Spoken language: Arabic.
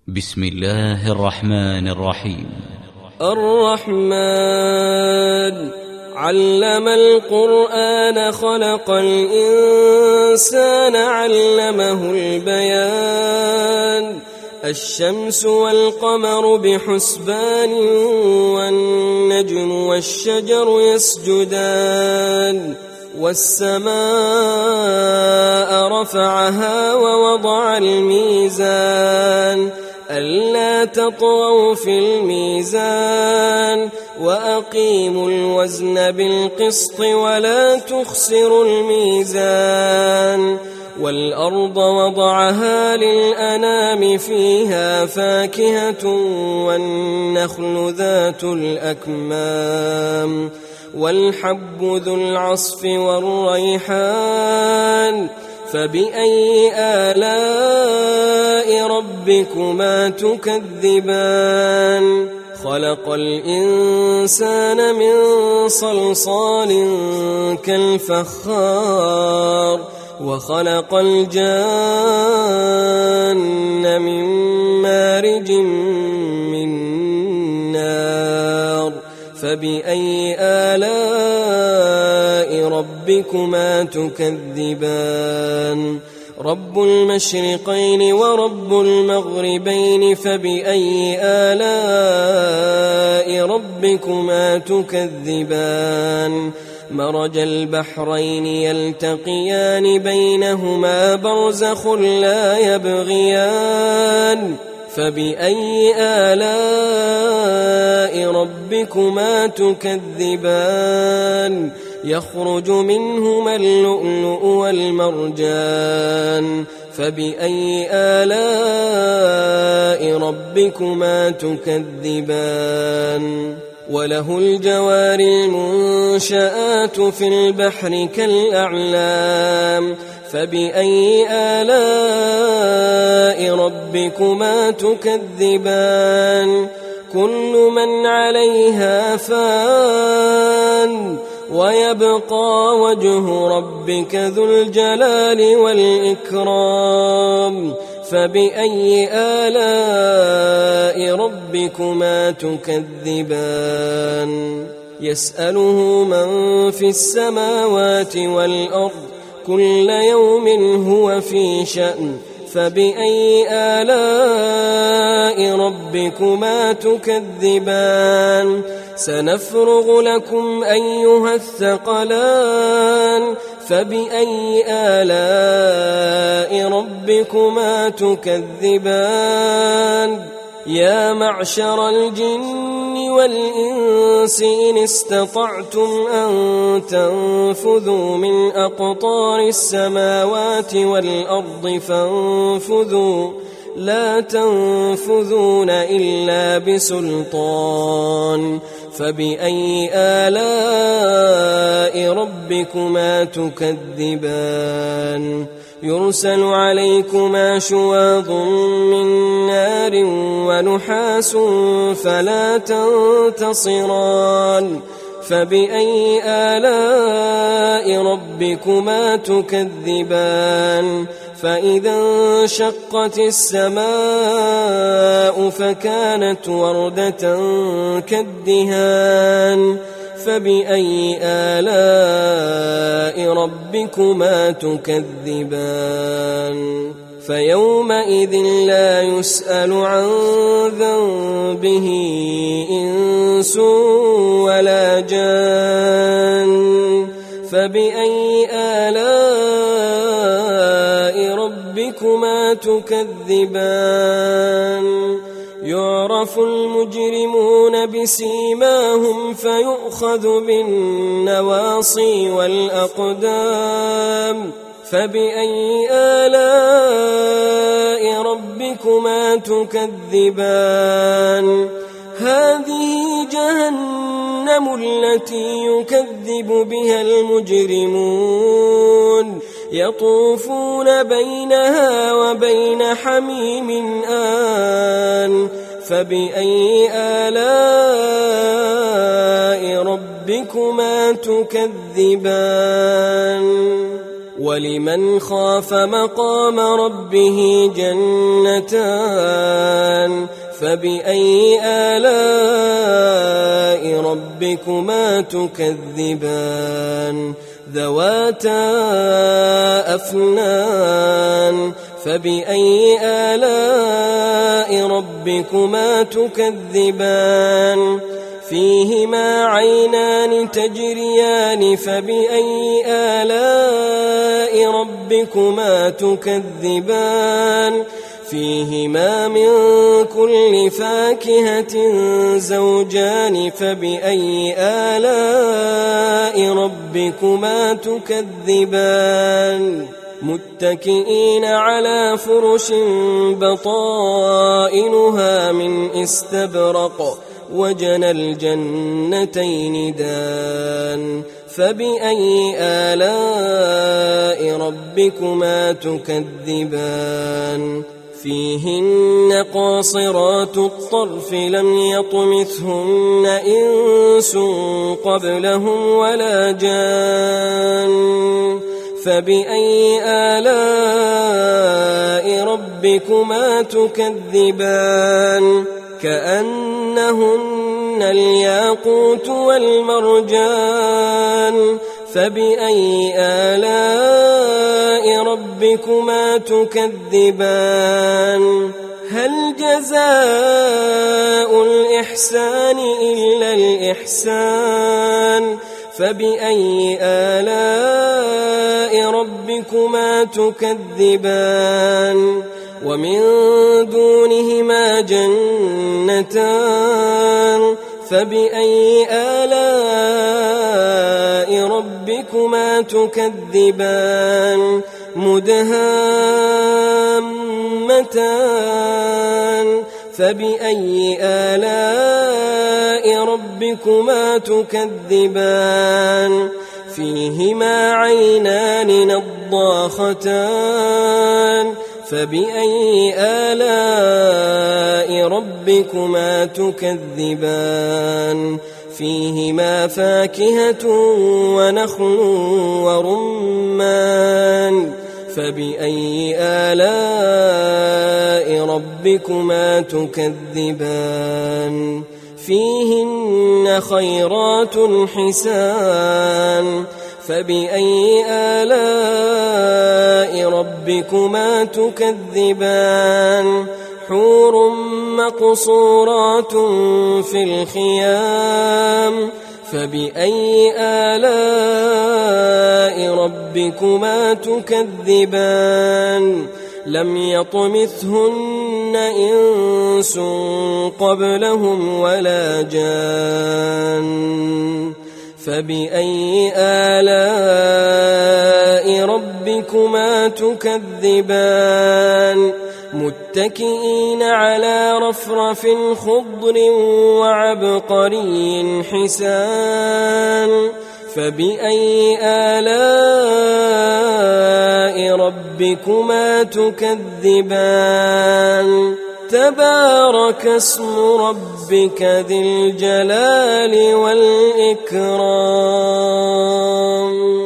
بسم الله الرحمن الرحيم. الرحمن علم القرآن خلق الإنسان علمه البيان الشمس والقمر بحسبان والنجم والشجر يسجدان والسماء رفعها ووضع الميزان ألا تطغوا في الميزان وأقيموا الوزن بالقسط ولا تخسروا الميزان والأرض وضعها للأنام فيها فاكهة والنخل ذات الأكمام والحب ذو العصف والريحان فبأي آلاء ربكما تكذبان خلق الإنسان من صلصال كالفخار وخلق الجان من مارج من نار فبأي آلاء ربكما تكذبان رب المشرقين ورب المغربين فبأي آلاء ربكما تكذبان مرج البحرين يلتقيان بينهما برزخ لا يبغيان فبأي آلاء ربكما تكذبان يخرج منهما اللؤلؤ والمرجان فبأي آلاء ربكما تكذبان وله الجوار المنشآت في البحر كالأعلام فبأي آلاء ربكما تكذبان كل من عليها فان ويبقى وجه ربك ذو الجلال والإكرام فبأي آلاء ربكما تكذبان يسأله من في السماوات والأرض كل يوم هو في شأن فبأي آلاء ربكما تكذبان سنفرغ لكم أيها الثقلان فبأي آلاء ربكما تكذبان يا معشر الجن والإنس إن استطعتم أن تنفذوا من أقطار السماوات والأرض فانفذوا لا تنفذون إلا بسلطان فبأي آلاء ربكما تكذبان يرسل عليكما شواظ من نار ونحاس فلا تنتصران فبأي آلاء ربكما تكذبان فإذا انشقت السماء فكانت وردة كالدهان فبأي آلاء ربكما تكذبان فيومئذ لا يسأل عن ذنبه إنس ولا جان فبأي آلاء ربكما تكذبان يعرف المجرمون بسيماهم فيؤخذ بالنواصي والأقدام فبأي آلاء ربكما تكذبان هذه جهنم التي يكذب بها المجرمون يطوفون بينها وبين حميم آن فبأي آلاء ربكما تكذبان ولمن خاف مقام ربه جنتان فبأي آلاء ربكما تكذبان ذواتا أفنان فبأي آلاء ربكما تكذبان فيهما عينان تجريان فبأي آلاء ربكما تكذبان فيهما من كل فاكهة زوجان فبأي آلاء ربكما تكذبان متكئين على فرش بطائنها من استبرق وجنى الجنتين دان فبأي آلاء ربكما تكذبان فيهن قاصرات الطرف لم يطمثهن إنس قبلهم ولا جان فبأي آلاء ربكما تكذبان كأنهن الياقوت والمرجان فبأي آلاء ربكما تكذبان هل جزاء الإحسان إلا الإحسان فبأي آلاء ربكما تكذبان ومن دونهما جنتان فبأي آلاء ربكما تكذبان مدهامتان فبأي آلاء ربكما تكذبان فيهما عينان نضاختان فبأي آلاء ربكما تكذبان فيهما فاكهة ونخل ورمان فبأي آلاء ربكما تكذبان فيهن خيرات حسان فبأي آلاء ربكما تكذبان حور مقصورات في الخيام فبأي آلاء ربكما تكذبان لم يطمثهن إنس قبلهم ولا جان فبأي آلاء ربكما تكذبان متكئين على رفرف خضر وعبقري حسان فبأي آلاء ربكما تكذبان تبارك اسم ربك ذي الجلال والإكرام